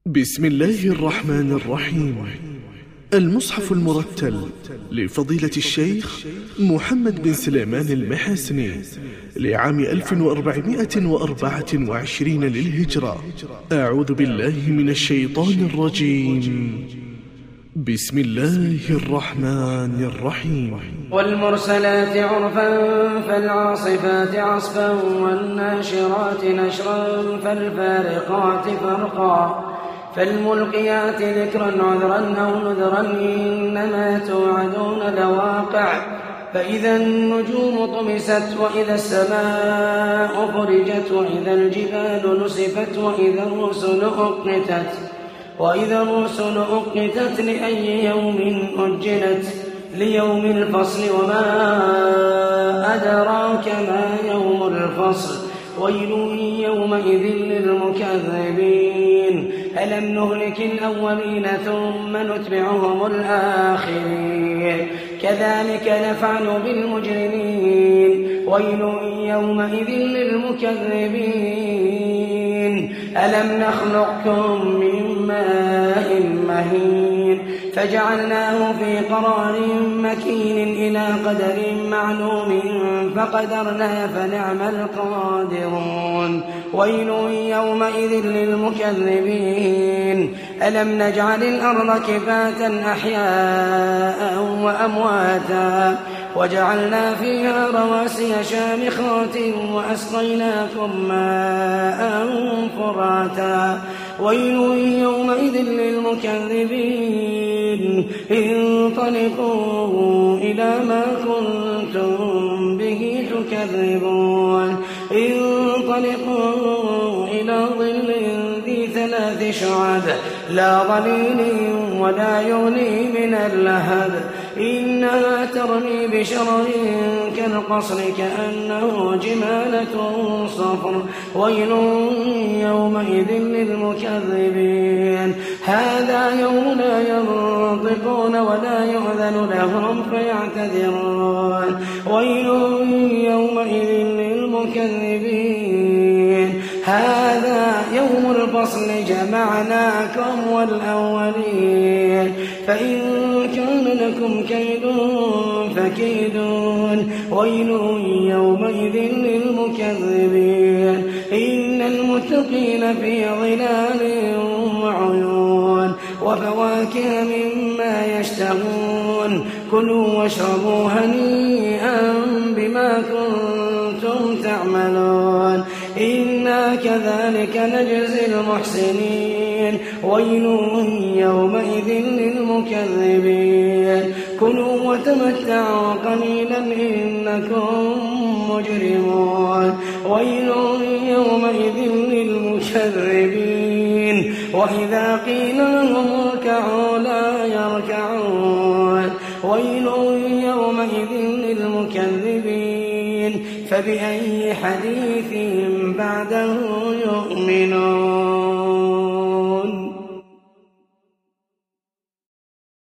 بسم الله الرحمن الرحيم. المصحف المرتل لفضيلة الشيخ محمد بن سليمان المحاسني لعام 1424 للهجرة. أعوذ بالله من الشيطان الرجيم. بسم الله الرحمن الرحيم. والمرسلات عرفا فالعاصفات عصفا والناشرات نشرا فالفارقات فرقا فالملقيات ذكرا عذرا أو نذرا إنما توعدون لواقع فإذا النجوم طمست وإذا السماء فرجت وإذا الجبال نسفت وإذا الرسل أقتت لأي يوم أجلت ليوم الفصل وما أدراك ما يوم الفصل ويل يومئذ للمكذبين ألم نهلك الأولين ثم نتبعهم الآخرين كذلك نفعل بالمجرمين ويل يومئذ للمكذبين ألم نخلقكم من ماء مهين فجعلناه في قرار مكين إلى قدر معلوم فقدرنا فنعم القادرون ويل يومئذ للمكذبين ألم نجعل الأرض كفاتا أحياء وأمواتا وجعلنا فيها رواسي شامخات وأسقيناكم ماء فراتا ويل يومئذ للمكذبين انطلقوا إلى ما كنتم به تكذبون انطلقوا إلى ظل ذي 3 شعب لا ظليل ولا يغني من اللهب إنها ترمي بشرر كالقصر كأنه جمالة صفر ويل يومئذ للمكذبين هذا يوم لا ينطقون ولا يؤذن لهم فيعتذرون ويل يومئذ للمكذبين هذا يوم الفصل جمعناكم والأولين فإن كان لكم كيد فكيدون ويل يومئذ للمكذبين إن المتقين في ظلال وعيون وفواكه مما يشتهون كلوا واشربوا هنيئا بما كنتم تعملون إنا كذلك نجزي المحسنين ويل يومئذ للمكذبين كلوا وتمتعوا قليلا إنكم مجرمون ويل يومئذ للمكذبين وإذا قيل لهم اركعوا لا يركعون ويل يومئذ للمكذبين فبأي حديث بعده يؤمنون.